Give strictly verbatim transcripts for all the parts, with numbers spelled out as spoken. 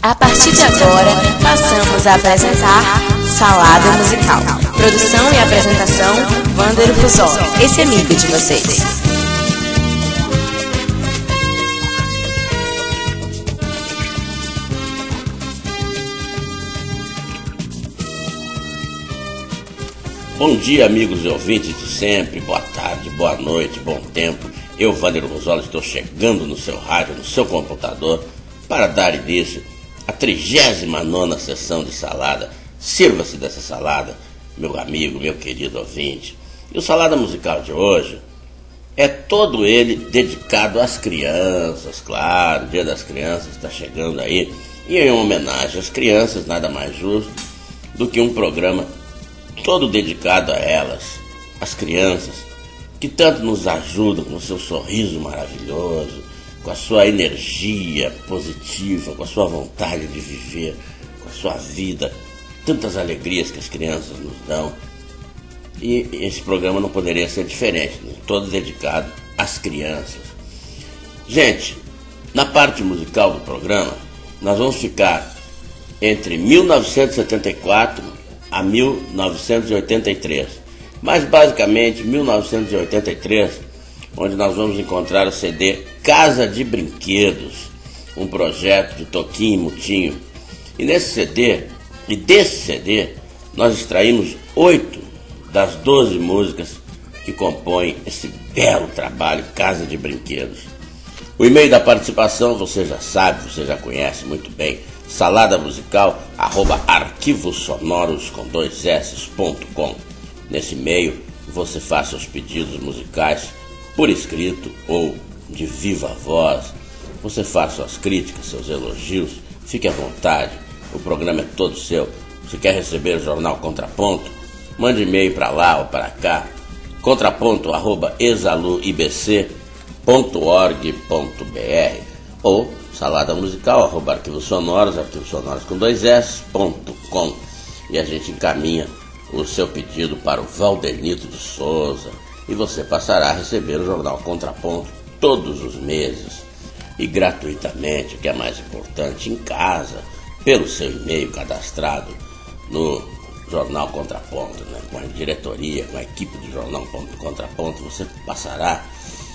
A partir de agora, passamos a apresentar Salada Musical. Produção e apresentação, Wander Fusó, esse amigo de vocês. Bom dia, amigos e ouvintes de sempre, boa tarde, boa noite, bom tempo. Eu, Wander Fusó, estou chegando no seu rádio, no seu computador, para dar início à trigésima nona sessão de Salada. Sirva-se dessa salada, meu amigo, meu querido ouvinte. E o Salada Musical de hoje é todo ele dedicado às crianças, claro, o Dia das Crianças está chegando aí. E em homenagem às crianças, nada mais justo do que um programa todo dedicado a elas, as crianças, que tanto nos ajudam com o seu sorriso maravilhoso, com a sua energia positiva, com a sua vontade de viver, com a sua vida, tantas alegrias que as crianças nos dão. E esse programa não poderia ser diferente, né? Todo dedicado às crianças. Gente, na parte musical do programa, nós vamos ficar entre mil novecentos e setenta e quatro a mil novecentos e oitenta e três, mas basicamente mil novecentos e oitenta e três, onde nós vamos encontrar o C D Casa de Brinquedos, um projeto de Toquinho e Mutinho. E nesse C D, e desse C D, nós extraímos oito das doze músicas que compõem esse belo trabalho Casa de Brinquedos. O e-mail da participação você já sabe, você já conhece muito bem, saladamusical arroba arquivosonoros com dois s ponto com. Nesse e-mail você faz seus pedidos musicais por escrito ou de viva voz. Você faz suas críticas, seus elogios, fique à vontade, o programa é todo seu. Se quer receber o jornal Contraponto, mande e-mail para lá ou para cá, contraponto arroba exaluibc ponto org ponto br ou salada musical arroba arquivos sonoros, arquivos sonoros com dois s ponto com, e a gente encaminha o seu pedido para o Valdenito de Souza e você passará a receber o jornal Contraponto todos os meses e gratuitamente, o que é mais importante, em casa, pelo seu e-mail cadastrado no jornal Contraponto, né? Com a diretoria, com a equipe do jornal Contraponto, você passará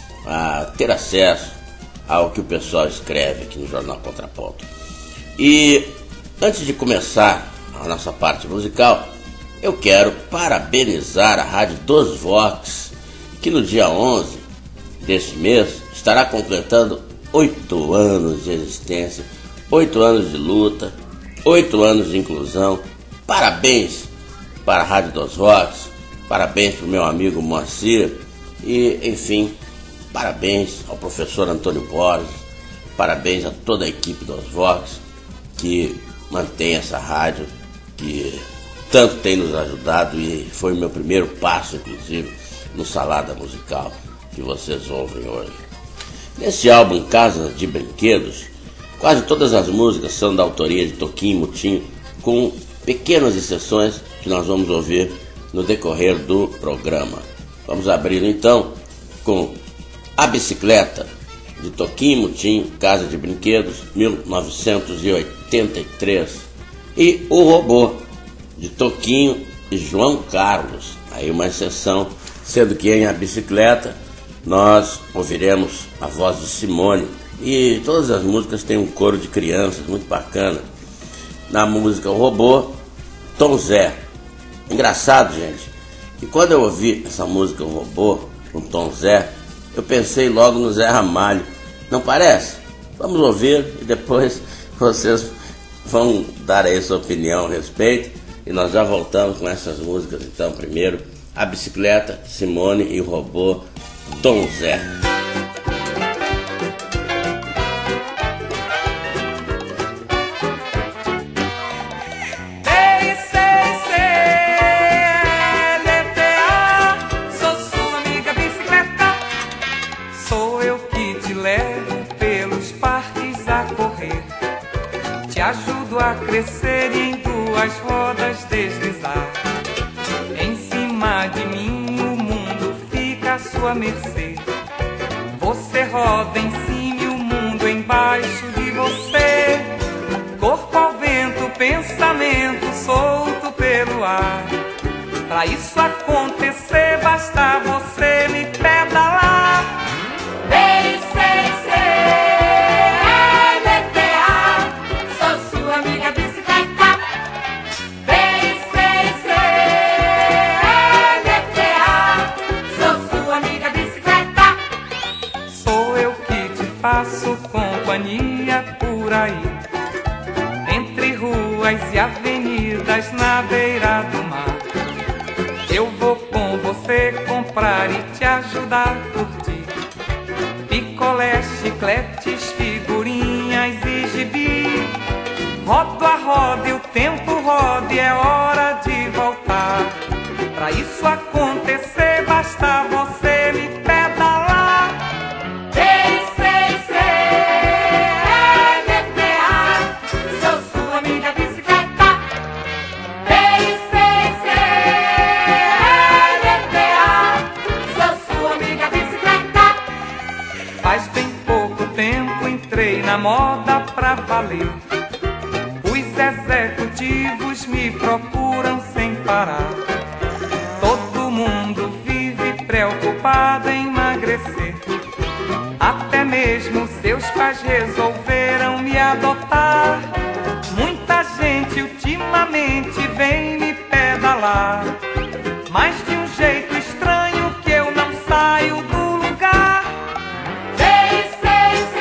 a ter acesso ao que o pessoal escreve aqui no jornal Contraponto. E antes de começar a nossa parte musical, eu quero parabenizar a Rádio dos Vox, que no dia onze desse mês estará completando oito anos de existência, oito anos de luta, oito anos de inclusão. Parabéns para a Rádio dos Vox, parabéns para o meu amigo Moacir e, enfim, parabéns ao professor Antônio Borges, parabéns a toda a equipe dos Vox que mantém essa rádio que tanto tem nos ajudado e foi o meu primeiro passo, inclusive, no Salada Musical que vocês ouvem hoje. Nesse álbum Casa de Brinquedos, quase todas as músicas são da autoria de Toquinho e Mutinho, com pequenas exceções que nós vamos ouvir no decorrer do programa. Vamos abrir então com A Bicicleta, de Toquinho e Mutinho, Casa de Brinquedos, mil novecentos e oitenta e três, e O Robô, de Toquinho e João Carlos, aí uma exceção, sendo que em A Bicicleta nós ouviremos a voz de Simone, e todas as músicas têm um coro de crianças muito bacana. Na música O Robô, Tom Zé. Engraçado, gente, que quando eu ouvi essa música O Robô, com Tom Zé, eu pensei logo no Zé Ramalho. Não parece? Vamos ouvir e depois vocês vão dar aí sua opinião a respeito. E nós já voltamos com essas músicas. Então, primeiro, A Bicicleta, Simone e o Robô, Tom Zé. Ajudo a crescer e em duas rodas deslizar. Em cima de mim o mundo fica à sua mercê. Você roda em cima e o mundo embaixo de você. Corpo Pra isso acontecer, basta você me pedalar. B C C L T A, sou sua amiga bicicleta. B C C L T A, sou sua amiga bicicleta. Sou eu que te faço companhia por aí, entre ruas e avenidas na beira do mar. Eu vou com você comprar e te ajudar a curtir picolé, chicletes, figurinhas e gibi. Rodo a roda e o tempo roda e é hora de voltar. Pra isso acontecer, basta você me pedalar. B C C L T A, sou sua amiga bicicleta. B C C L T A, sou sua amiga bicicleta. Faz bem pouco tempo entrei na moda pra valer. Os executivos me procuram sem parar. Todo mundo vive preocupado em emagrecer. Até mesmo seus pais resolveram me adotar. Muita gente ultimamente vem me pedalar, mas de um jeito estranho que eu não saio do lugar. B C C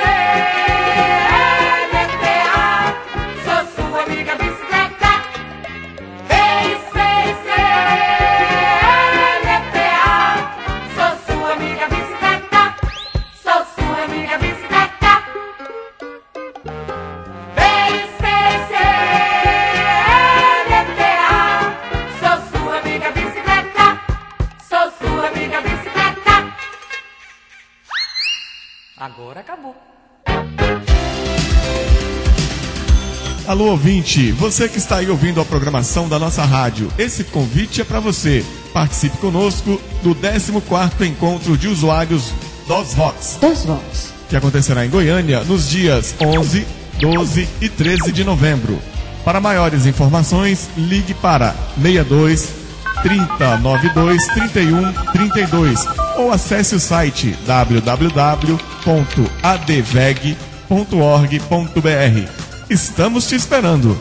L T A, sou sua amiga bicicleta. B C C L T A, sou sua amiga bicicleta. Sou sua amiga bicicleta. B C C L T A, sou sua amiga bicicleta. Sou sua amiga bicicleta. Agora acabou. Alô, ouvinte, você que está aí ouvindo a programação da nossa rádio, esse convite é para você. Participe conosco do décimo quarto Encontro de Usuários dos Vox, Dos Vox, que acontecerá em Goiânia nos dias onze, doze e treze de novembro. Para maiores informações, ligue para seis dois, trinta, noventa e dois, trinta e um, trinta e dois ou acesse o site w w w ponto a d v e g ponto org ponto b r. Estamos te esperando!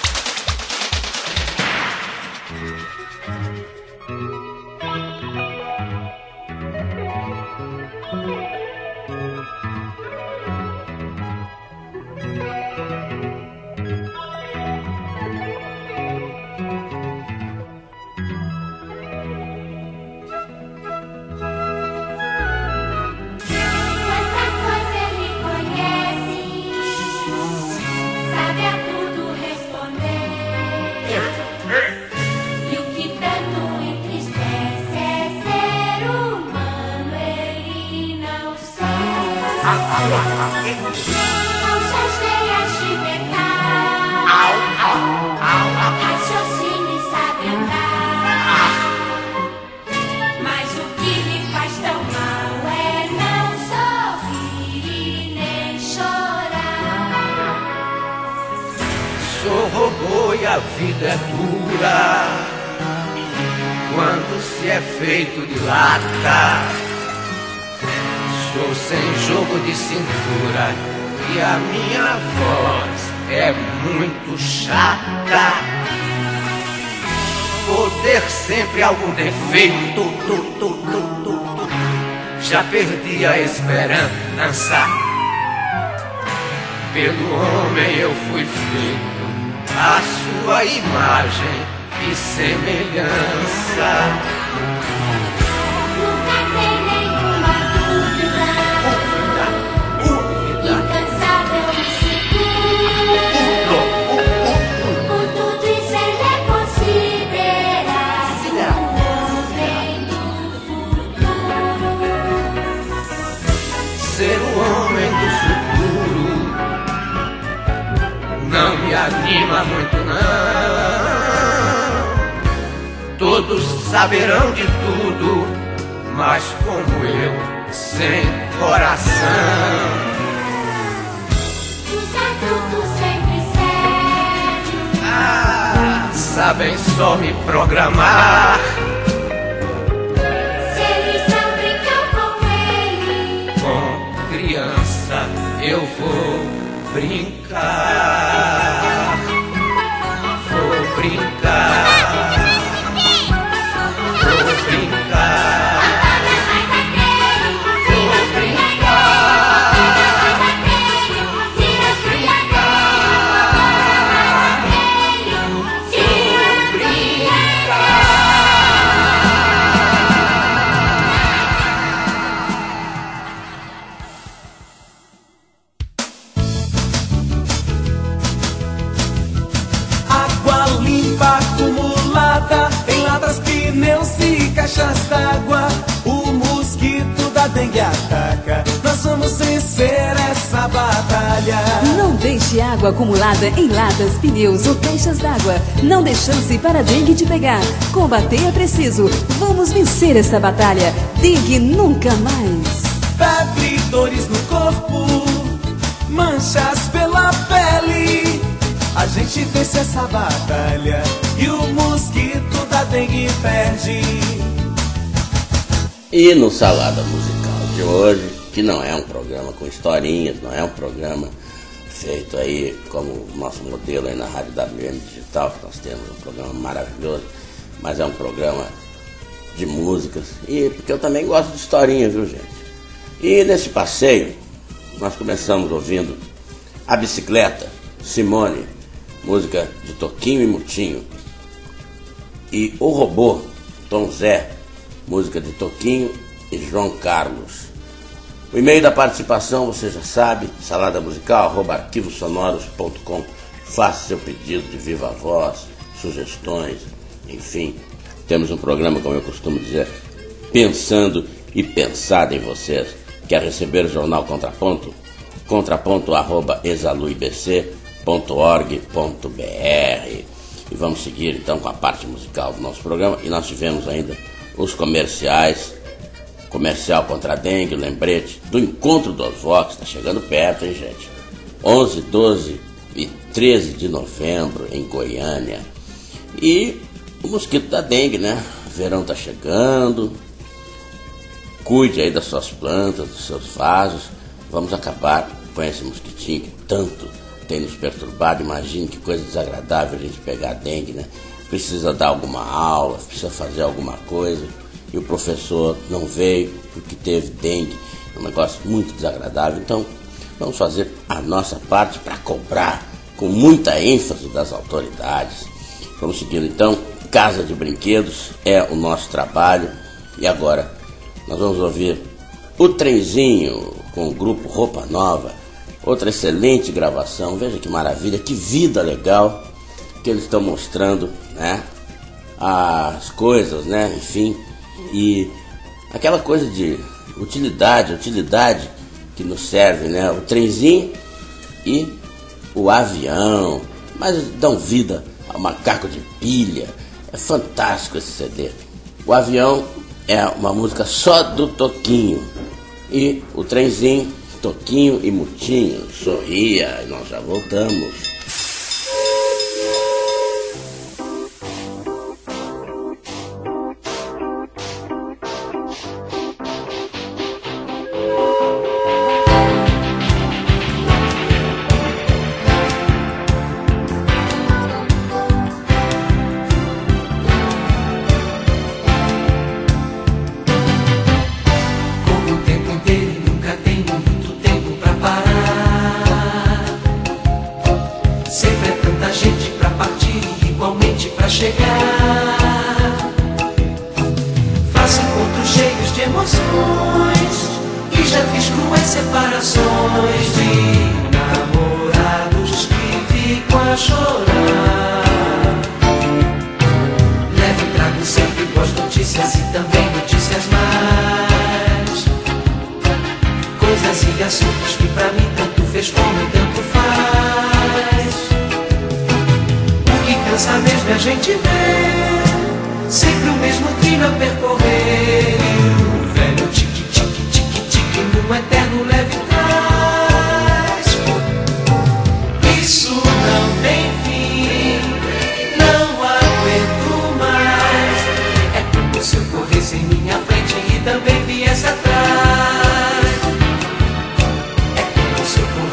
Quanta coisa ele conhece, sabe a tudo responder. E o que tanto entristece é ser humano, ele não sabe. Mãos cheias de pecado, raciocínio e sabe andar. Mas o que lhe faz tão mal é não sorrir e nem chorar. Sou robô e a vida é dura quando se é feito de lata. Sou sem jogo de cintura e a minha voz é muito chata. Vou ter sempre algum defeito, tu, tu, tu, tu, tu. Já perdi a esperança. Pelo homem eu fui feito à sua imagem e semelhança. Nunca tem nenhuma dúvida, incansável e seguro. Por tudo isso ele é considerado o homem do futuro. Ser o homem do futuro não me anima muito não. Todos saberão de tudo, mas como eu, sem coração. Os adultos sempre sérios, Ah, sabem só me programar. eu vou brincar, vou brincar, vou brincar, vou acumulada em latas, pneus e caixas d'água. O mosquito da dengue ataca. Nós vamos vencer essa batalha. Não deixe água acumulada em latas, pneus ou caixas d'água. Não dê chance para a dengue te pegar. Combater é preciso. Vamos vencer essa batalha. Dengue nunca mais. Febre, dores no corpo, manchas pela pele. A gente vence essa batalha e o mosquito da dengue perde. E no Salada Musical de hoje, que não é um programa com historinhas, não é um programa feito aí como o nosso modelo aí na Rádio W M Digital, que nós temos um programa maravilhoso, mas é um programa de músicas, e porque eu também gosto de historinhas, viu, gente? E nesse passeio, nós começamos ouvindo A Bicicleta, Simone, música de Toquinho e Mutinho, e O Robô, Tom Zé, música de Toquinho e João Carlos. O e-mail da participação, você já sabe, saladamusical arroba arquivos sonoros ponto com. Faça seu pedido de viva voz, sugestões, enfim. Temos um programa, como eu costumo dizer, pensando e pensado em vocês. Quer receber o jornal Contraponto? Contraponto arroba exaluibc ponto org ponto br. E vamos seguir então com a parte musical do nosso programa. E nós tivemos ainda os comerciais, comercial contra a dengue, lembrete do Encontro dos Vox, está chegando perto, hein, gente? onze, doze e treze de novembro em Goiânia. E o mosquito da dengue, né? O verão está chegando. Cuide aí das suas plantas, dos seus vasos. Vamos acabar com esse mosquitinho que tanto tem nos perturbado. Imagine que coisa desagradável a gente pegar dengue, né? Precisa dar alguma aula, precisa fazer alguma coisa, e o professor não veio porque teve dengue. É um negócio muito desagradável. Então vamos fazer a nossa parte para cobrar com muita ênfase das autoridades. Vamos seguindo então. Casa de Brinquedos é o nosso trabalho. E agora nós vamos ouvir O Trenzinho com o grupo Roupa Nova. Outra excelente gravação. Veja que maravilha, que vida legal que eles estão mostrando, né? As coisas, né? Enfim, e aquela coisa de utilidade, utilidade que nos serve, né? O trenzinho e o avião, mas dão vida ao macaco de pilha. É fantástico esse C D. O avião é uma música só do Toquinho, e o trenzinho, Toquinho e Mutinho. Sorria, e nós já voltamos. Se eu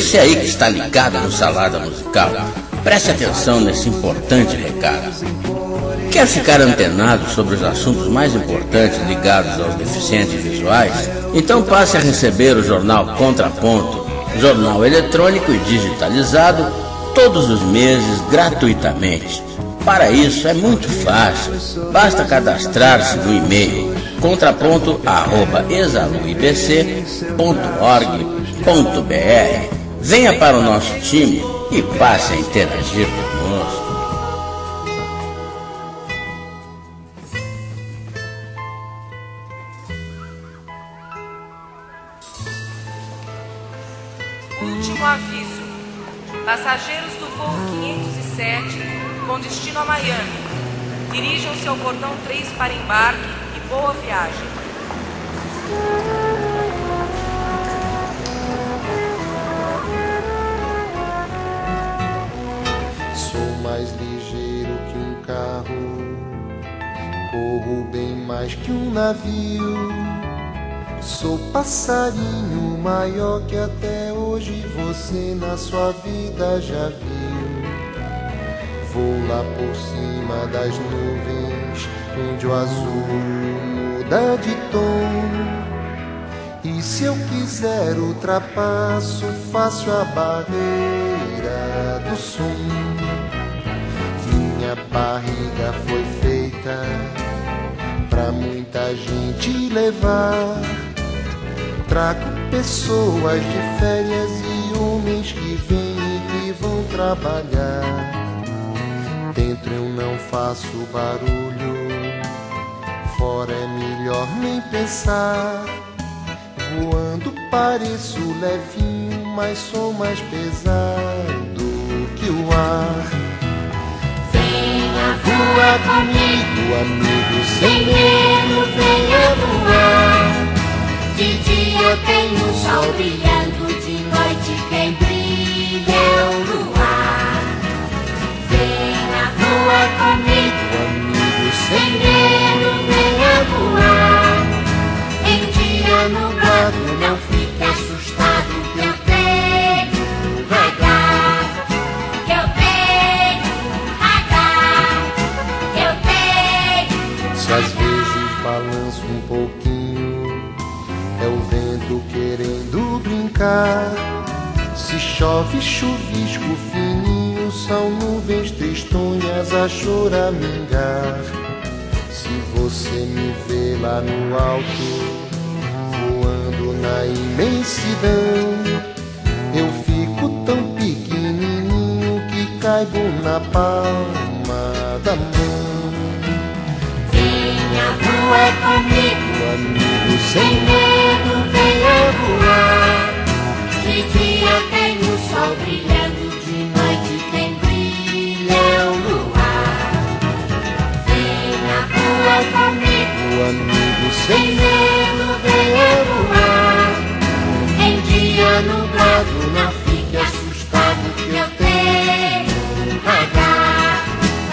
Você aí que está ligado no Salada Musical, preste atenção nesse importante recado. Quer ficar antenado sobre os assuntos mais importantes ligados aos deficientes visuais? Então passe a receber o jornal Contraponto, jornal eletrônico e digitalizado, todos os meses gratuitamente. Para isso é muito fácil, basta cadastrar-se no e-mail contraponto arroba exaluibc ponto org ponto br. Venha para o nosso time e passe a interagir conosco. Último aviso. Passageiros do voo quinhentos e sete com destino a Miami, dirijam-se ao portão três para embarque e boa viagem. Sou mais ligeiro que um carro, corro bem mais que um navio. Sou passarinho maior que até hoje você na sua vida já viu. Vou lá por cima das nuvens, onde o azul muda de tom. E se eu quiser ultrapasso, faço a barreira do som. Minha barriga foi feita pra muita gente levar. Trago pessoas de férias e homens que vêm e que vão trabalhar. Dentro eu não faço barulho, fora é melhor nem pensar. Voando pareço levinho, mas sou mais pesado que o ar. Venha voar comigo, amigo, sem medo, venha voar. De dia tem o sol brilhando, de noite quem brilha é o luar. Venha voar comigo, amigo, sem medo, venha voar. Em dia nublado não fique assustado, que eu tenho radar. Que eu tenho radar, que eu tenho. Se às vezes balanço um pouquinho, é o vento querendo brincar. Se chove chuvisco fininho, são nuvens tristonhas a choramingar. Se você me vê lá no alto, voando na imensidão, eu fico tão pequenininho que caibo na palma da mão. Venha voar comigo, amigo, sem medo, venha voar. De dia tem o sol brilhando, de noite quem brilha é o luar. Venha voar comigo, amigo, sem medo, venha voar. Em dia nublado não fique assustado, que eu tenho radar.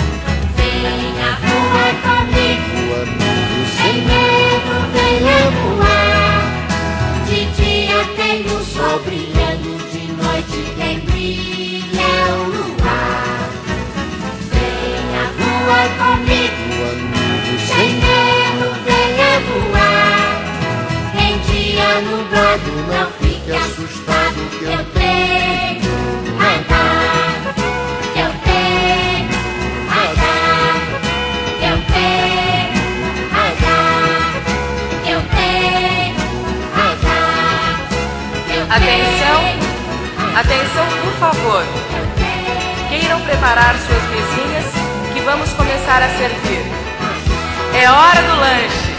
Venha voar comigo, amigo, sem medo, venha voar. De dia tem o sol brilhando, de noite quem brilha é o luar. Venha voar comigo, amigo, sem medo, venha voar. Em dia nublado não fique assustado, que eu tenho radar. Que eu tenho radar, que eu tenho radar, que eu tenho radar. Atenção, atenção por favor. Queiram preparar suas mesinhas que vamos começar a servir. É hora do lanche.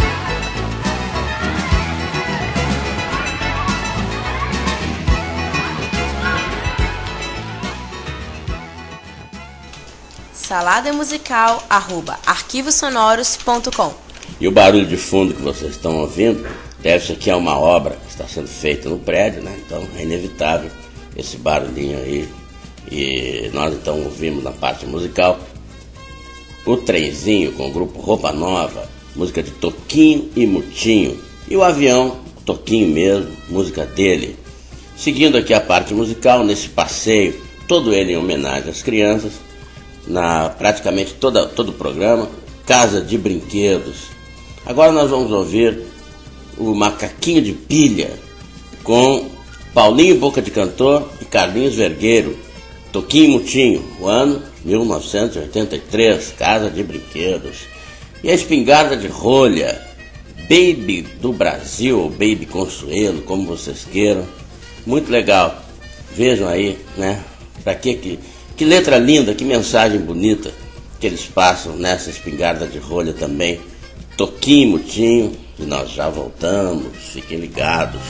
salada musical arroba arquivos sonoros ponto com. E o barulho de fundo que vocês estão ouvindo deve-se que é uma obra que está sendo feita no prédio, né? Então é inevitável esse barulhinho aí. E nós então ouvimos na parte musical o Trenzinho com o grupo Roupa Nova, música de Toquinho e Mutinho. E o Avião, Toquinho mesmo, música dele, Seguindo aqui a parte musical, nesse passeio, todo ele em homenagem às crianças, na praticamente toda, todo o programa, Casa de Brinquedos. Agora nós vamos ouvir o Macaquinho de Pilha, com Paulinho Boca de Cantor e Carlinhos Vergueiro, Toquinho e Mutinho, o ano mil novecentos e oitenta e três, Casa de Brinquedos. E a Espingarda de Rolha, Baby do Brasil, ou Baby Consuelo, como vocês queiram. Muito legal. Vejam aí, né? Pra que, que, que letra linda, que mensagem bonita que eles passam nessa Espingarda de Rolha também. Toquinho e Mutinho, e nós já voltamos. Fiquem ligados.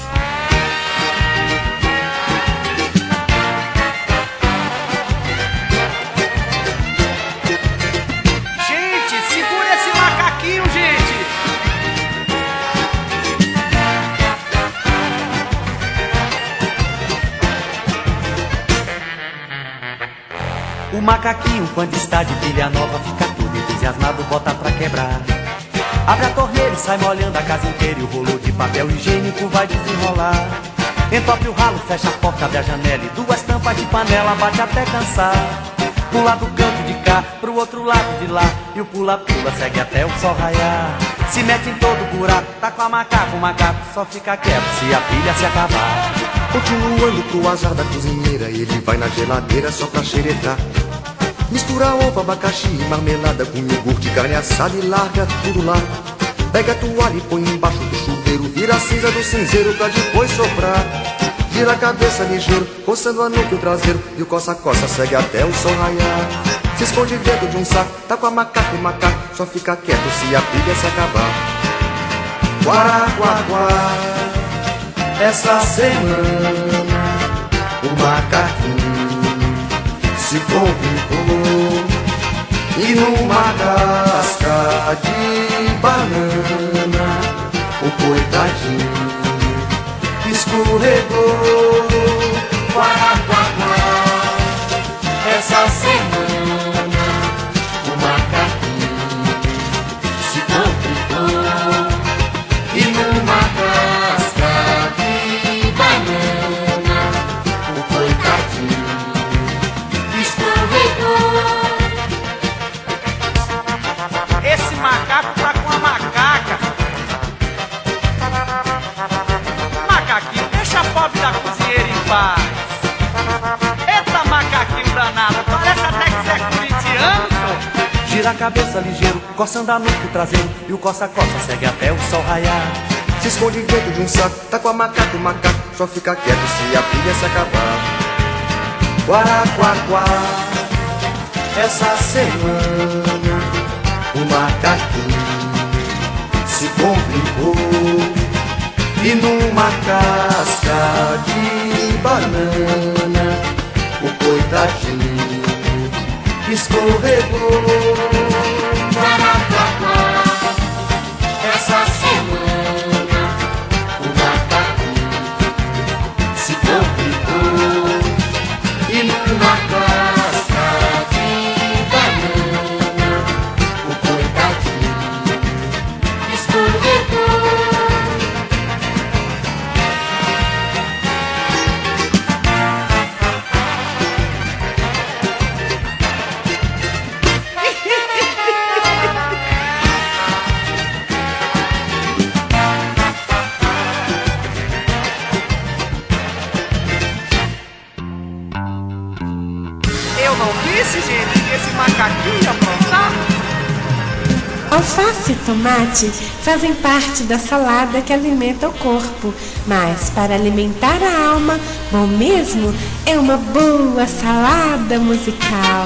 Gente, segura esse macaquinho, gente! O macaquinho, quando está de pilha nova, fica todo entusiasmado, bota pra quebrar. Abre a torneira e sai molhando a casa inteira, e o rolo de papel higiênico vai desenrolar. Entope o ralo, fecha a porta, abre a janela, e duas tampas de panela bate até cansar. Pula do canto de cá, pro outro lado de lá, e o pula-pula segue até o sol raiar. Se mete em todo buraco, tá com a macaco, o macaco só fica quieto se a pilha se acabar. Continuando pro azar da cozinheira, ele vai na geladeira só pra xeretar. Mistura ovo, abacaxi e marmelada com iogurte, carne assada e larga tudo lá. Pega a toalha e põe embaixo do chuveiro, vira a cinza do cinzeiro pra depois soprar. Gira a cabeça ligeiro, coçando a nuca e o traseiro, e o coça-coça segue até o sol raiar. Se esconde dentro de um saco, tá com a macaco e macaco só fica quieto se a pilha se acabar. Quá, quá, quá. Essa semana o macaquinho se complicou e numa casca de banana o coitadinho escorregou. Quá, quá, quá. Essa semana o macaquinho se complicou e numa casca de banana o coitadinho escorregou. Esse macaco tá com a macaca. Macaquinho, deixa a pobre da cozinheira em paz. Eita macaquinho danado, parece até que você é corintiano, pô. Gira a cabeça ligeiro, coçando a nuca e o traseiro, e o coça-coça segue até o sol raiar. Se esconde dentro de um saco, tá com a macaco, o macaco só fica quieto se a pilha se acabar. Quá, quá, quá. Essa semana o macaquinho se complicou e numa casca de banana o coitadinho escorregou. Quá, quá, quá. Essa semana o macaquinho se complicou e numa casca de banana o coitadinho escorregou. Eu não disse, gente, que esse macaquinho ia aprontar? Alface e tomate fazem parte da salada que alimenta o corpo, mas para alimentar a alma, bom mesmo é uma boa salada musical.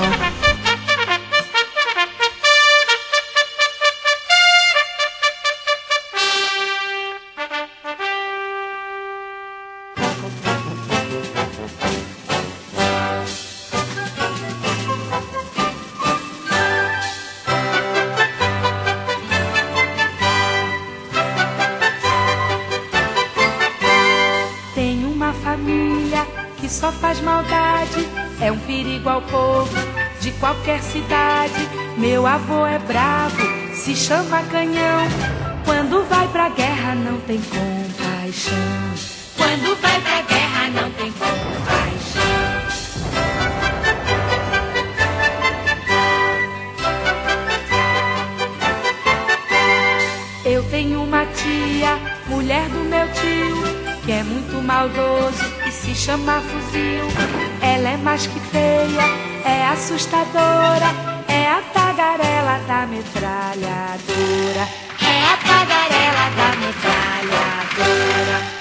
Tem uma família que só faz maldade, é um perigo ao povo de qualquer cidade. Meu avô é bravo, se chama canhão, quando vai pra guerra não tem compaixão. Quando vai pra guerra não tem compaixão. Eu tenho uma tia, mulher do meu tio, que é muito maldoso e se chama Fuzil. Ela é mais que feia, é assustadora, é a tagarela da metralhadora, é a tagarela da metralhadora.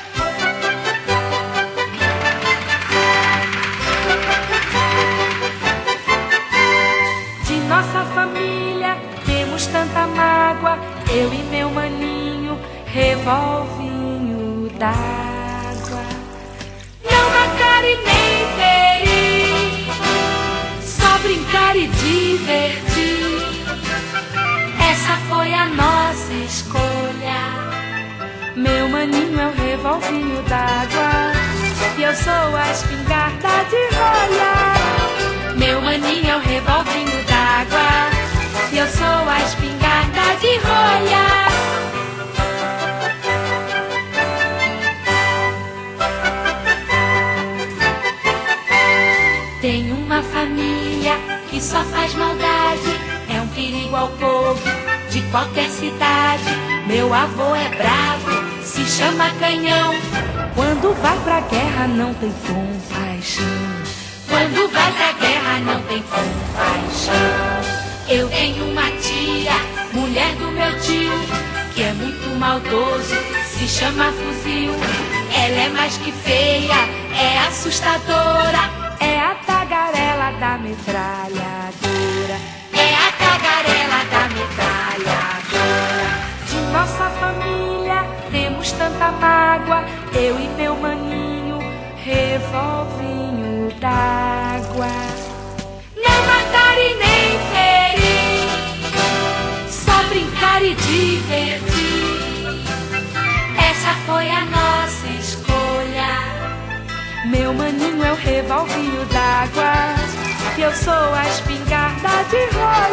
De nossa família temos tanta mágoa, eu e meu maninho, revolvinho d'água. Não matar e nem ferir, só brincar e divertir. Essa foi a nossa escolha. Meu maninho é o revolvinho d'água e eu sou a espingarda de rolha. Meu maninho é o revolvinho d'água e eu sou a espingarda de rolha. Tem uma família que só faz maldade, é um perigo ao povo de qualquer cidade. Meu avô é bravo, se chama Canhão. Quando vai pra guerra não tem compaixão. Quando vai pra guerra não tem compaixão. Eu tenho uma tia, mulher do meu tio, que é muito maldoso, se chama Fuzil. Ela é mais que feia, é assustadora, é a tagarela da metralhadora, é a tagarela da metralhadora. De nossa família temos tanta mágoa, eu e meu maninho, revolvinho d'água. Não matar e nem ferir, só brincar e divertir. Essa foi a nossa escolha. Meu maninho é o revolvinho d'água e eu sou a espingarda de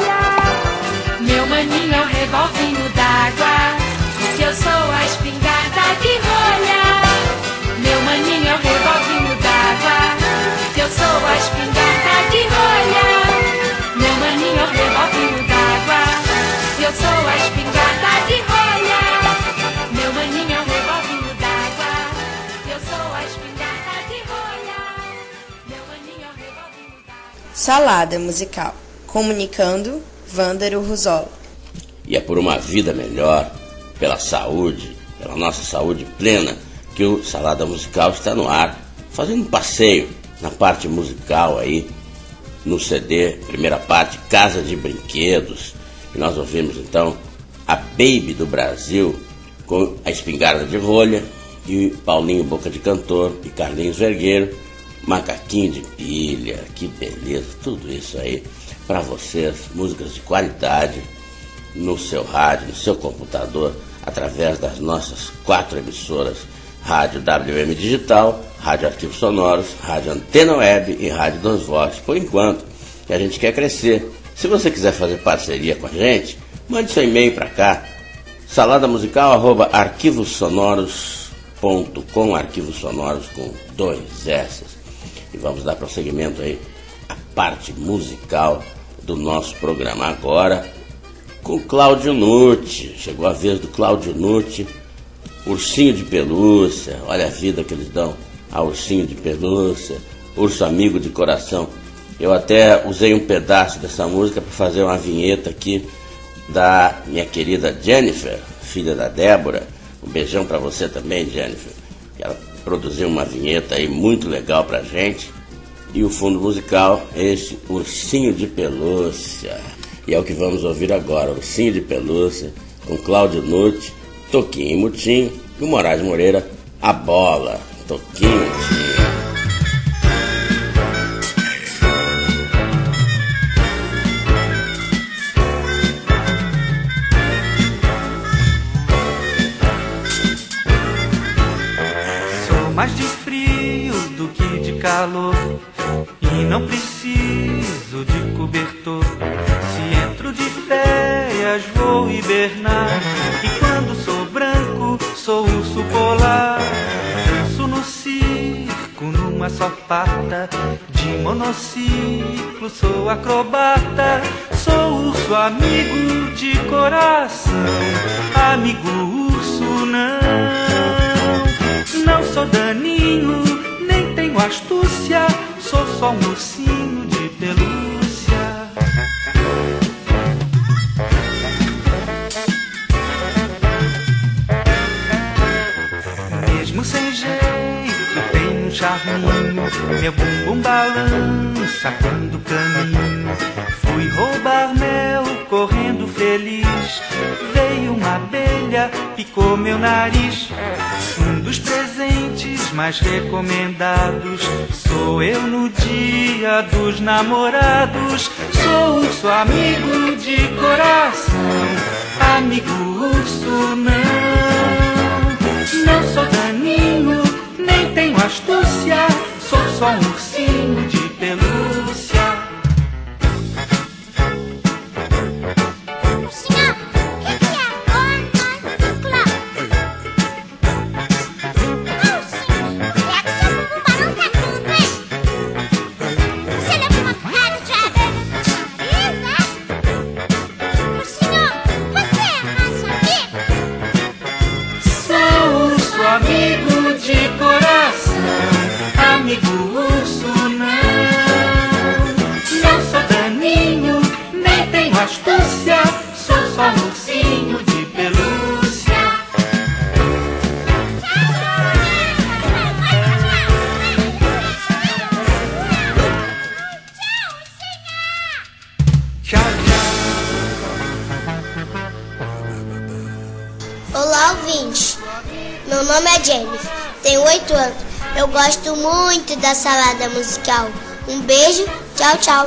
rolha. Meu maninho é o revolvinho d'água e eu sou a espingarda de rolha. Meu maninho é o revolvinho d'água e eu sou a espingarda de rolha. Meu maninho é o revolvinho d'água e eu sou a espingarda de rolha. Meu maninho é o revolvinho d'água e eu sou a espingarda de rolha. Meu maninho é o revolvinho d'água. Salada musical. Comunicando, Vândaro Ruzola. E é por uma vida melhor, pela saúde, pela nossa saúde plena, que o Salada Musical está no ar, fazendo um passeio na parte musical aí, no C D, primeira parte, Casa de Brinquedos. E nós ouvimos então a Baby do Brasil, com a espingarda de rolha, e Paulinho Boca de Cantor e Carlinhos Vergueiro, Macaquinho de Pilha. Que beleza, tudo isso aí para vocês, músicas de qualidade no seu rádio, no seu computador, através das nossas quatro emissoras: Rádio W M Digital, Rádio Arquivos Sonoros, Rádio Antena Web e Rádio Dos Votos. Por enquanto, que a gente quer crescer. Se você quiser fazer parceria com a gente, mande seu e-mail para cá, saladamusical arroba arquivosonoros ponto com, arquivos sonoros com dois S. E vamos dar prosseguimento aí à parte musical do nosso programa agora com Cláudio Nutti. Chegou a vez do Cláudio Nutti, Ursinho de Pelúcia. Olha a vida que eles dão a Ursinho de Pelúcia, urso amigo de coração. Eu até usei um pedaço dessa música para fazer uma vinheta aqui da minha querida Jennifer, filha da Débora. Um beijão para você também, Jennifer. Ela produziu uma vinheta aí muito legal pra gente. E o fundo musical é esse Ursinho de Pelúcia. E é o que vamos ouvir agora, Ursinho de Pelúcia, com Cláudio Nutti, Toquinho e Mutinho, e o Moraes Moreira, A Bola. Toquinho e Mutinho. Mais de frio do que de calor, e não preciso de cobertor. Se entro de férias vou hibernar, e quando sou branco sou urso polar. Danço no circo, uma só pata. De monociclo sou acrobata. Sou urso amigo de coração. Amigo urso não. Não sou daninho, nem tenho astúcia. Sou só um ursinho de pelúcia. Mesmo sem jeito tenho um charminho. Meu bumbum balança quando caminho. Fui roubar mel correndo feliz. Veio uma abelha, picou meu nariz. Um dos presentes mais recomendados sou eu no dia dos namorados. Sou urso amigo de coração. Amigo urso não. Não sou daninho, nem tenho astúcia. Sou só um ursinho de pelúcia. Ursinho, o que, que é monociclo? Ursinho, é que seu bumbum balança tudo, hein? Você leva uma cara de abelha no nariz, é? Ursinho, você é nosso amigo? Sou urso amigo de coração. Amigo urso não. Não sou daninho, nem tenho astúcia. Sou só um ursinho de pelúcia. Tchau, Olá, ouvinte. Meu nome é Jennifer, tenho oito anos. Eu gosto muito da salada musical. Um beijo, tchau, tchau.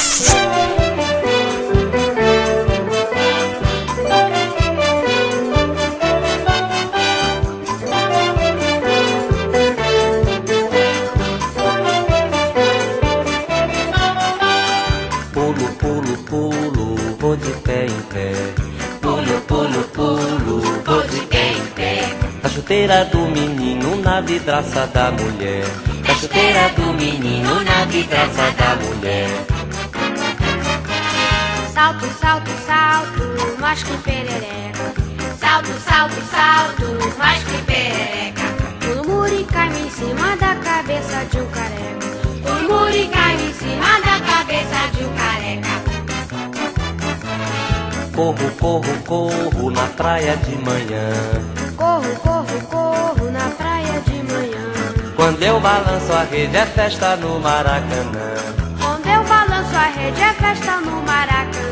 Pulo, pulo, pulo, vou de pé em pé. Pulo, pulo, pulo, vou de pé em pé. Na chuteira do menino, na vidraça da mulher. Na chuteira do menino, na vidraça da mulher. Salto, salto, salto, mais que perereca. Salto, salto, salto, mais que perereca. O muri cai em cima da cabeça de um careca. O muri cai em cima da cabeça de um careca. Corro, corro, corro na praia de manhã. Corro, corro, corro na praia de manhã. Quando eu balanço a rede é festa no Maracanã. Quando eu balanço a rede é festa no Maracanã.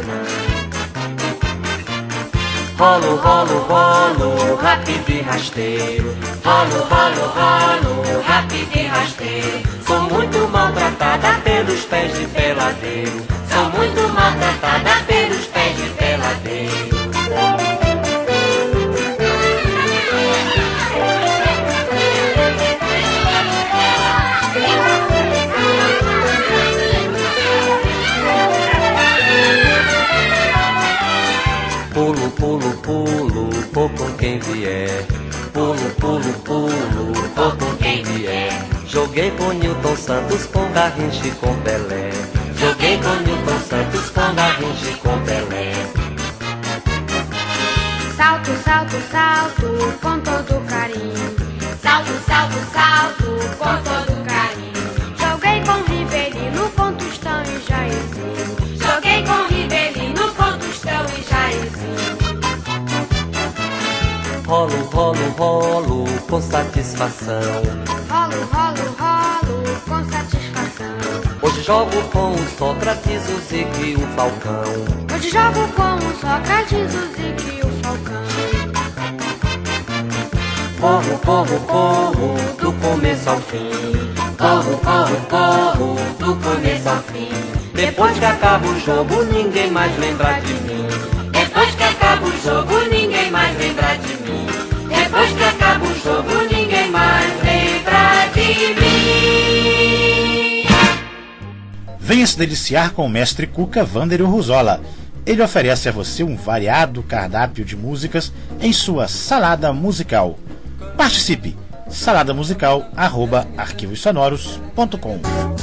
Rolo, rolo, rolo, rápido e rasteiro. Rolo, rolo, rolo, rápido e rasteiro. Sou muito maltratada pelos pés de peladeiro. Sou muito maltratada pelos pés de peladeiro. Pulo, pulo, pulo, vou com quem vier. Pulo, pulo, pulo, vou com quem vier. Joguei com Newton Santos, com Garrincha e com Pelé. Joguei com Newton Santos, com Garrincha e com Pelé. Salto, salto, salto, com todo carinho. Salto, salto, salto, com todo carinho. Joguei com Rivelino, com Tostão e Jairzinho. Joguei com Rivelino, com Tostão e Jairzinho. Rolo, rolo, rolo, com satisfação. Rolo, rolo, rolo, com satisfação. Hoje jogo com o Sócrates, o Zico e o Falcão. Hoje jogo com o Sócrates, o Zico e o Falcão. Corro, corro, corro, do começo ao fim. Corro, corro, corro, do começo ao fim. Depois que acaba o jogo, ninguém mais lembra de mim. Depois que acaba o jogo, ninguém mais lembra de mim. Depois que acaba o jogo, ninguém mais lembra de mim. Venha se deliciar com o mestre Cuca Vânderio Ruzola. Ele oferece a você um variado cardápio de músicas em sua salada musical. Participe! saladamusical arroba arquivos sonoros ponto com.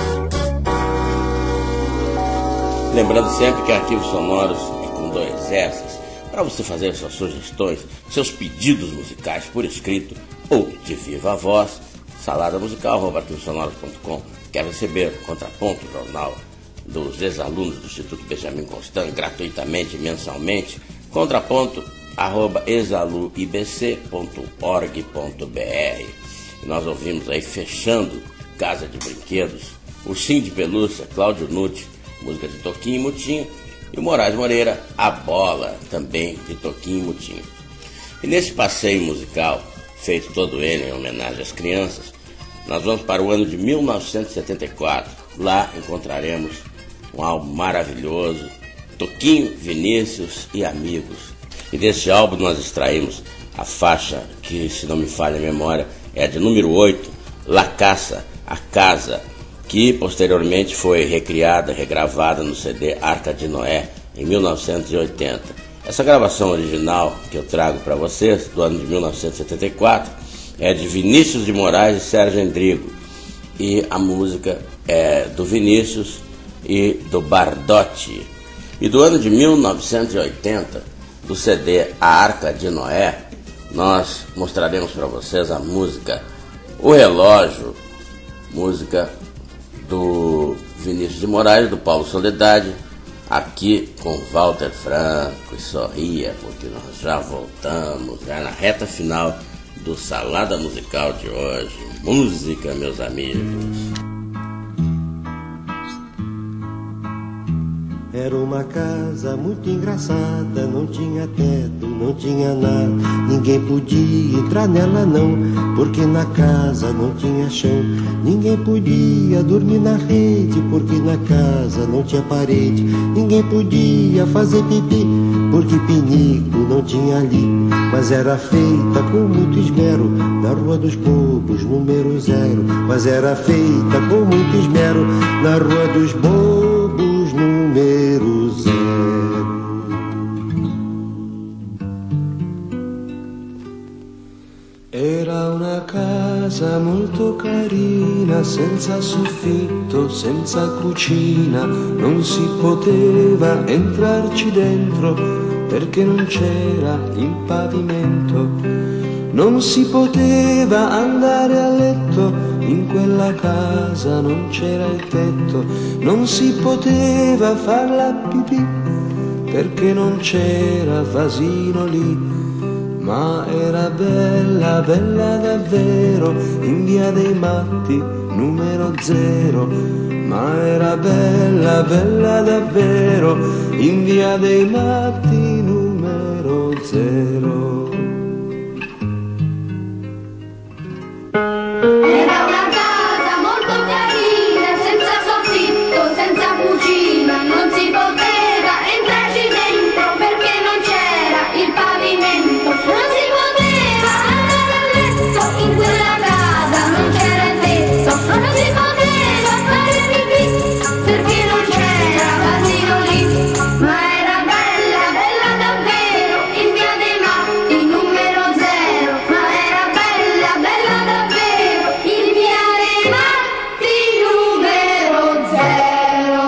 Lembrando sempre que Arquivos Sonoros é com dois S, para você fazer suas sugestões, seus pedidos musicais por escrito ou de viva voz, saladamusical arroba arquivos sonoros ponto com. Quer receber Contraponto, jornal dos ex-alunos do Instituto Benjamin Constant, gratuitamente, mensalmente, contraponto arroba exaluibc ponto org ponto br. E nós ouvimos aí, fechando Casa de Brinquedos, Ursinho de Pelúcia, Cláudio Nutti, música de Toquinho e Mutinho, e o Moraes Moreira, A Bola, também de Toquinho e Mutinho. E nesse passeio musical, feito todo ele em homenagem às crianças, nós vamos para o ano de mil novecentos e setenta e quatro. Lá encontraremos um álbum maravilhoso, Toquinho, Vinícius e Amigos. E desse álbum nós extraímos a faixa que, se não me falha a memória, é a de número oito, La Caça, A Casa, que posteriormente foi recriada, regravada no C D Arca de Noé, em mil novecentos e oitenta. Essa gravação original que eu trago para vocês, do ano de mil novecentos e setenta e quatro, é de Vinícius de Moraes e Sérgio Endrigo, e a música é do Vinícius e do Bardotti. E do ano de mil novecentos e oitenta, do C D A Arca de Noé, nós mostraremos para vocês a música O Relógio, música do Vinícius de Moraes, do Paulo Soledade, aqui com Walter Franco. E sorria, porque nós já voltamos, já na reta final do Salada Musical de hoje. Música, meus amigos. Era uma casa muito engraçada, não tinha teto, não tinha nada. Ninguém podia entrar nela não, porque na casa não tinha chão. Ninguém podia dormir na rede, porque na casa não tinha parede. Ninguém podia fazer pipi, porque pinico não tinha ali. Mas era feita com muito esmero, na Rua dos Bobos, número zero. Mas era feita com muito esmero, na Rua dos Bobos, número zero. Era una casa molto carina, senza soffitto, senza cucina. Non si poteva entrarci dentro, perché non c'era il pavimento. Non si poteva andare a letto, in quella casa non c'era il tetto. Non si poteva far la pipì, perché non c'era vasino lì. Ma era bella, bella davvero, in via dei Matti, numero zero. Ma era bella, bella davvero, in via dei Matti, numero zero. Era una casa molto carina, senza soffitto, senza cucina. Non si poteva entrarci dentro, perché non c'era il pavimento. Non si poteva andare a letto, in quella casa non c'era il tetto. Non si poteva fare pipì, perché non c'era vasino lì. Ma era bella, bella davvero, in via dei Matti, numero zero. Ma era bella, bella davvero, in via dei Matti, numero zero.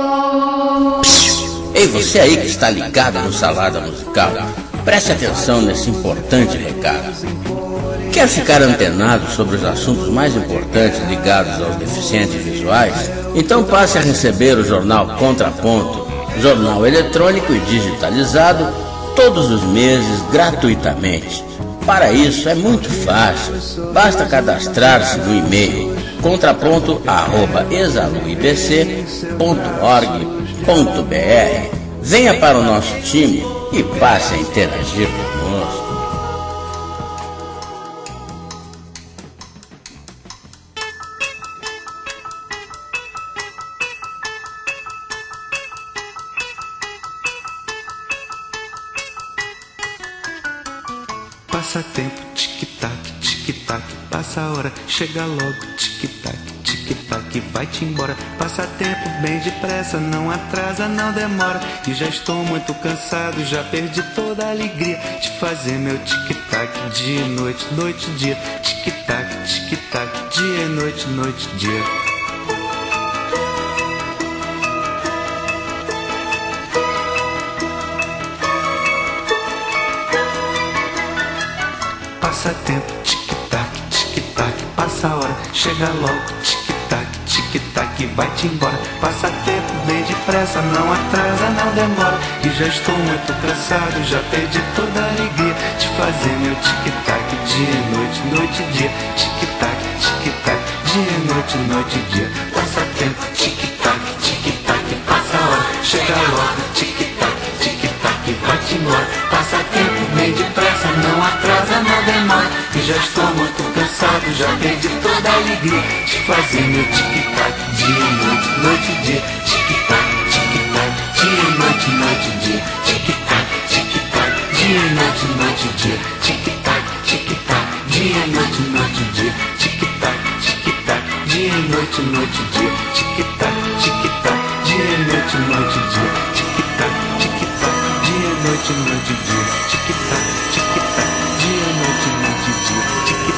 Ei, você aí que está ligado no Salada Musical, preste atenção nesse importante recado. Quer ficar antenado sobre os assuntos mais importantes ligados aos deficientes visuais? Então passe a receber o jornal Contraponto, jornal eletrônico e digitalizado, todos os meses gratuitamente. Para isso é muito fácil, basta cadastrar-se no e-mail contraponto arroba exaluibc ponto org ponto br. Venha para o nosso time e passe a interagir conosco. Passa tempo, tic-tac, tic-tac, passa a hora, chega logo, tic-tac, tic-tac, vai-te embora. Passa tempo bem depressa, não atrasa, não demora. E já estou muito cansado, já perdi toda a alegria de fazer meu tic-tac dia e noite, noite e dia. Tic-tac, tic-tac, dia e noite, noite e dia. Passa tempo, tic-tac, tic-tac, passa a hora, chega logo, tic-tac, tic-tac, vai-te embora. Passa tempo bem depressa, não atrasa, não demora. E já estou muito cansado, já perdi toda a alegria de fazer meu tic-tac dia e noite, noite e dia. Tic-tac, tic-tac, dia e noite, noite e dia. Passa tempo, tic-tac, tic-tac, passa a hora, chega logo, tic-tac, tic-tac, vai-te embora. Passa tempo bem depressa, não atrasa, não demora. E já estou muito cansado, já perdi toda a alegria de fazer meu tic-tac dia e noite, noite e dia. Tic-tac, tic-tac, dia e noite, noite e dia. Tic-tac, tic-tac, dia e noite, noite e dia. Tic-tac, tic-tac, dia e noite, noite e dia. Tic-tac, tic-tac, dia e noite, noite e dia. Tic-tac, tic-tac, dia e noite, noite e dia. Tic-tac, tic-tac, dia e noite, noite e dia. Tic-tac, tic-tac, dia e noite, noite e dia. Tic-tac, tic-tac, dia e noite, noite e dia.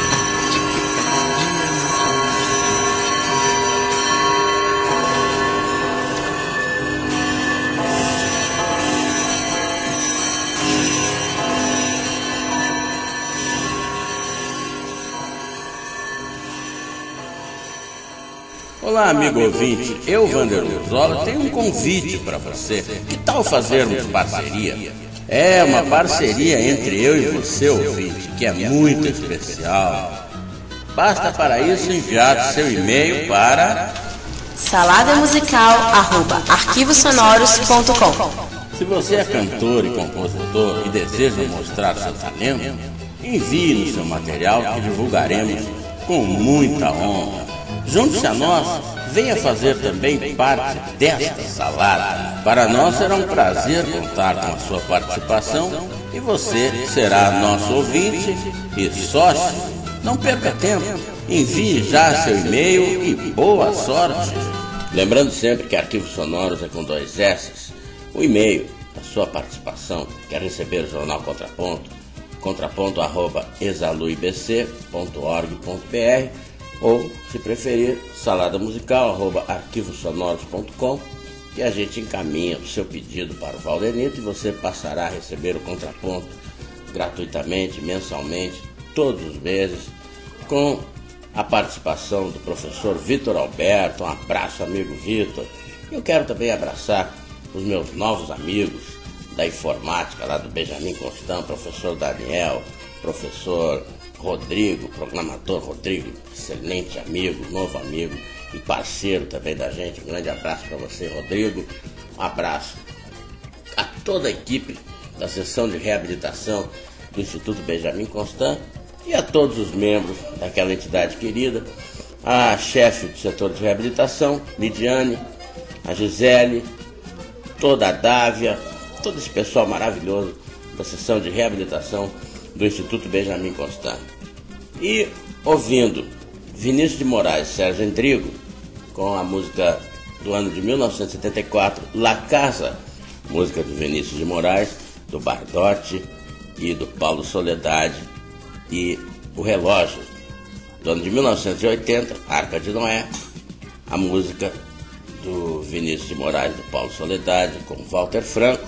Olá, amigo ouvinte, eu, Vander Luzola, tenho um convite para você. Que tal fazermos parceria? É uma parceria entre eu e você, ouvinte, que é muito especial. Basta para isso enviar seu e-mail para saladamusical arroba arquivos sonoros ponto com. Se você é cantor e compositor e deseja mostrar seu talento, envie-nos seu material que divulgaremos com muita honra. Junte-se a nós, venha fazer também parte desta salada. Para nós será um prazer contar com a sua participação e você será nosso ouvinte e sócio. Não perca tempo, envie já seu e-mail e boa sorte. Lembrando sempre que Arquivos Sonoros é com dois S. O e-mail, a sua participação, quer receber o jornal Contraponto, contraponto arroba exaluibc ponto org ponto br, ou, se preferir, saladamusical arroba arquivos sonoros ponto com, que a gente encaminha o seu pedido para o Valdenito e você passará a receber o Contraponto gratuitamente, mensalmente, todos os meses, com a participação do professor Vitor Alberto. Um abraço, amigo Vitor. Eu quero também abraçar os meus novos amigos da informática lá do Benjamin Constant, professor Daniel, professor Rodrigo, programador Rodrigo, excelente amigo, novo amigo e parceiro também da gente. Um grande abraço para você, Rodrigo. Um abraço a toda a equipe da seção de reabilitação do Instituto Benjamin Constant e a todos os membros daquela entidade querida, a chefe do setor de reabilitação, Lidiane, a Gisele, toda a Dávia, todo esse pessoal maravilhoso da seção de reabilitação do Instituto Benjamin Constant. E ouvindo Vinícius de Moraes e Sérgio Endrigo com a música do ano de mil novecentos e setenta e quatro, La Casa, música do Vinícius de Moraes, do Bardotti e do Paulo Soledade, e O Relógio, do ano de mil novecentos e oitenta, Arca de Noé, a música do Vinícius de Moraes, do Paulo Soledade, com Walter Franco.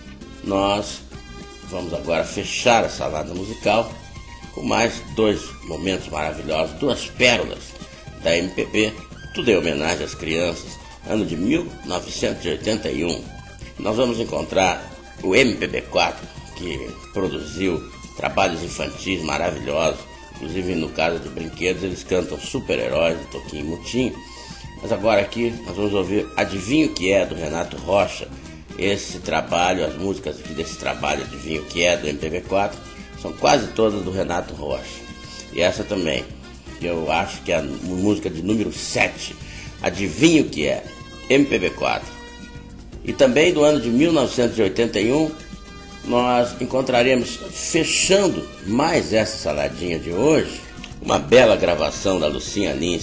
Nós vamos agora fechar a salada musical com mais dois momentos maravilhosos, duas pérolas da M P B, tudo em homenagem às crianças, ano de mil novecentos e oitenta e um. Nós vamos encontrar o M P B quatro, que produziu trabalhos infantis maravilhosos, inclusive no caso de brinquedos eles cantam Super-Heróis, do Toquinho e Mutinho. Mas agora aqui nós vamos ouvir Adivinha o que é, do Renato Rocha. Esse trabalho, as músicas aqui desse trabalho Adivinha o que é, do M P B quatro, são quase todas do Renato Rocha. E essa também, que eu acho que é a música de número sete, Adivinha o que é, M P B quatro. E também do ano de mil novecentos e oitenta e um, nós encontraremos, fechando mais essa saladinha de hoje, uma bela gravação da Lucinha Lins,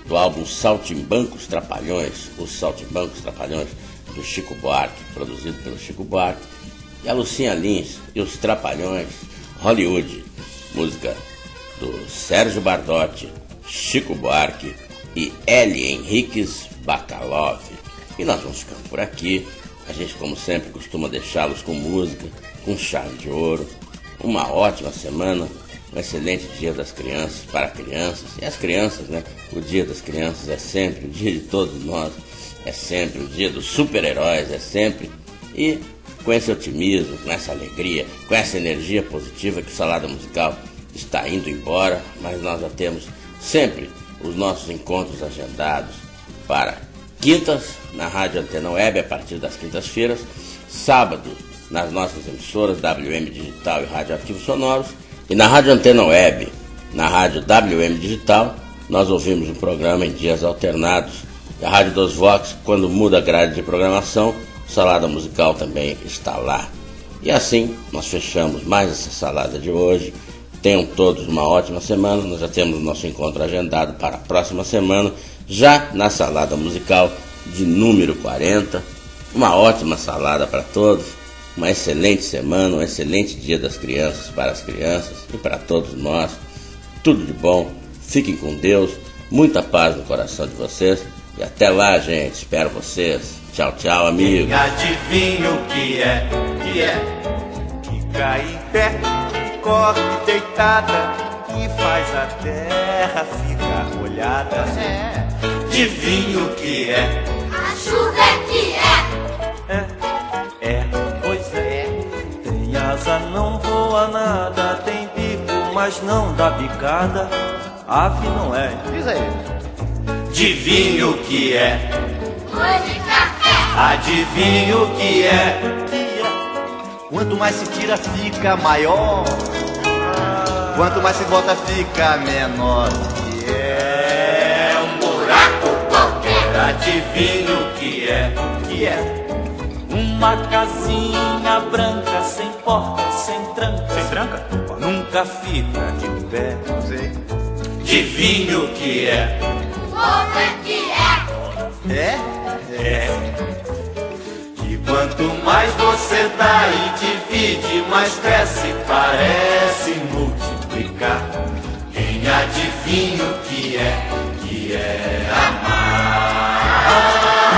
do álbum Saltimbancos Trapalhões, os Saltimbancos Trapalhões do Chico Buarque, produzido pelo Chico Buarque, e a Lucinha Lins e os Trapalhões Hollywood, música do Sérgio Bardotti, Chico Buarque e Eli Henriques Bacalov. E nós vamos ficando por aqui. A gente, como sempre, costuma deixá-los com música, com chave de ouro. Uma ótima semana, um excelente Dia das Crianças para crianças. E as crianças, né? O Dia das Crianças é sempre o dia de todos nós, é sempre o dia dos super-heróis, é sempre. E com esse otimismo, com essa alegria, com essa energia positiva que o Salada Musical está indo embora, mas nós já temos sempre os nossos encontros agendados para quintas na Rádio Antena Web a partir das quintas-feiras, sábado nas nossas emissoras W M Digital e Rádio Arquivos Sonoros, e na Rádio Antena Web, na Rádio W M Digital, nós ouvimos um programa em dias alternados. E a Rádio dos Vox, quando muda a grade de programação, o Salada Musical também está lá. E assim nós fechamos mais essa salada de hoje. Tenham todos uma ótima semana. Nós já temos o nosso encontro agendado para a próxima semana, já na Salada Musical de número quarenta. Uma ótima salada para todos, uma excelente semana, um excelente Dia das Crianças para as crianças e para todos nós. Tudo de bom, fiquem com Deus, muita paz no coração de vocês e até lá, gente. Espero vocês. Tchau, tchau, amigos. Quem adivinha o que é, que é, que cai em pé e corre deitada e faz a terra ficar molhada. É. Adivinha o que é? A chuva é que é. É, é, pois é. Tem asa, não voa nada, tem bico, mas não dá picada. Ave não é. Diz aí. Adivinha o que é? Hoje café. Adivinha o que é? Quanto mais se tira, fica maior. Quanto mais se bota, fica menor. Que é um buraco qualquer. Adivinha o que é? Que é? Uma casinha branca, sem porta, sem tranca. Sem tranca? Nunca fica de pé. Sei. Adivinha o que é? O ovo é que é. É? É. E quanto mais você dá e divide, mais cresce, parece multiplicar. Quem adivinha o que é? Que é amar.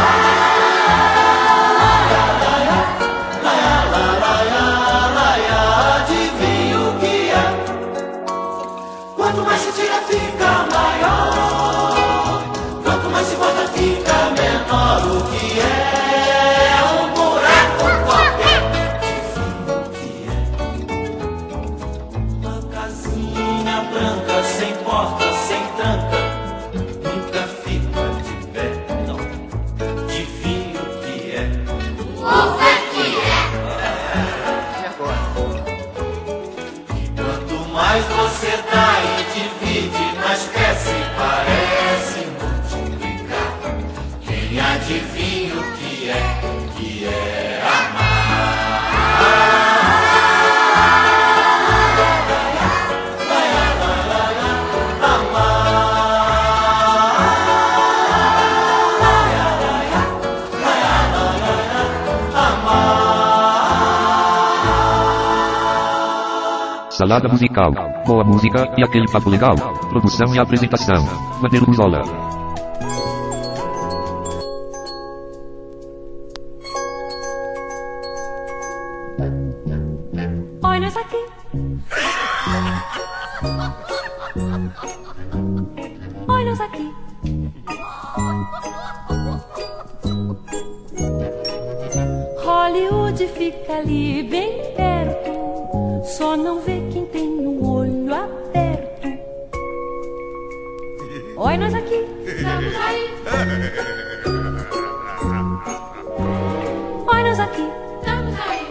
Adivinha o que é? Quanto mais se tira, fica maior. Quanto mais se bota, fica menor. O que é um buraco qualquer. Uma casinha branca, sem porta, sem tranca, nunca fica de pé. Não. Adivinha o que é? O ovo é que é. E agora? E quanto mais você dá e divide, mais cresce, parece multiplicar. Quem adivinha o que é? Que é Salada Musical. Boa música e aquele papo legal. Produção e apresentação: Vandeiro Ruzola. Olha nós aqui. Olha nós aqui. Hollywood fica ali bem perto. Só não vê quem tem um olho aberto. Olha nós aqui. Estamos aí. Olha nós aqui. Estamos aí.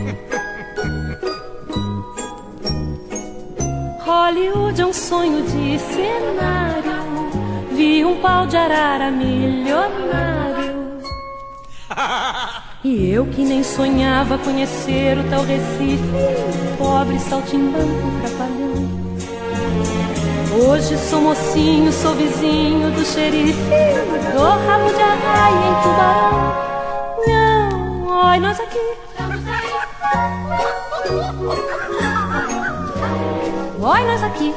Hollywood é um sonho de cenário. Vi um pau de arara milionário. E eu que nem sonhava conhecer o tal Recife, pobre saltimbanco trapalhão. Hoje sou mocinho, sou vizinho do xerife, dou rabo de arraia em Tubarão. Não, oi, nós aqui. Oi, nós aqui.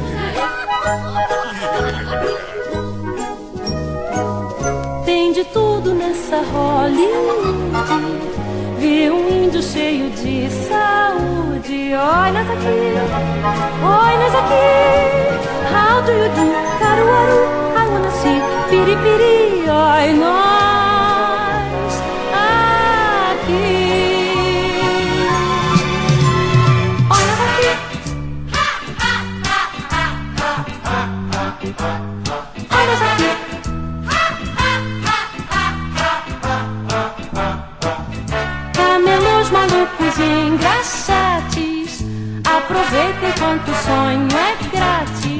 Tem de tudo nessa Hollywood. Vi um índio cheio de saúde. Oi, nós aqui. Oi, nós aqui. How do you do? Caruaru, I wanna see. Piripiri, oi, nós aqui. Oi, nós aqui. Oi, nós aqui. Camelos malucos e engraçados, aproveita enquanto o sonho é grátis.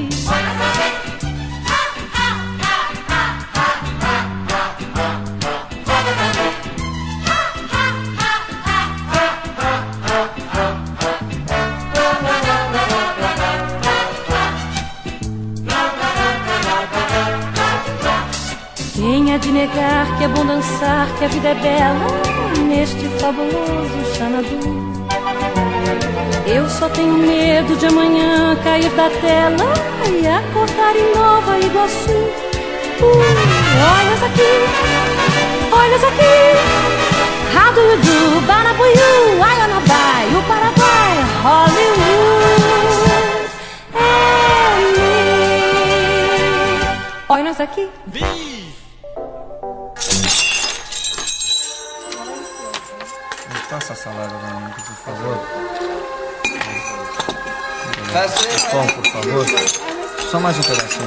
Quem é de negar que é bom dançar, que a vida é bela neste fabuloso Xanadu? Eu só tenho medo de amanhã cair da tela e acordar em Nova Iguaçu. Uh, olhas aqui, olhas aqui. How do you do? Banabuiú, Ayanabai, o Paraguai, Hollywood. É me. Olhas aqui. Passa a salada pra mim, por favor. Pão, por favor. Só mais um pedacinho.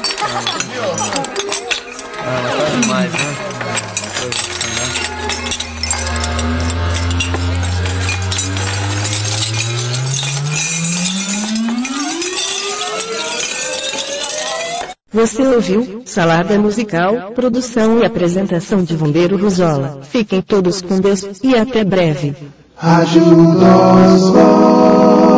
Ah, mas tá demais, né? Você ouviu Salada Musical, produção e apresentação de Vandeiro Ruzola. Fiquem todos com Deus e até breve. Ajuda os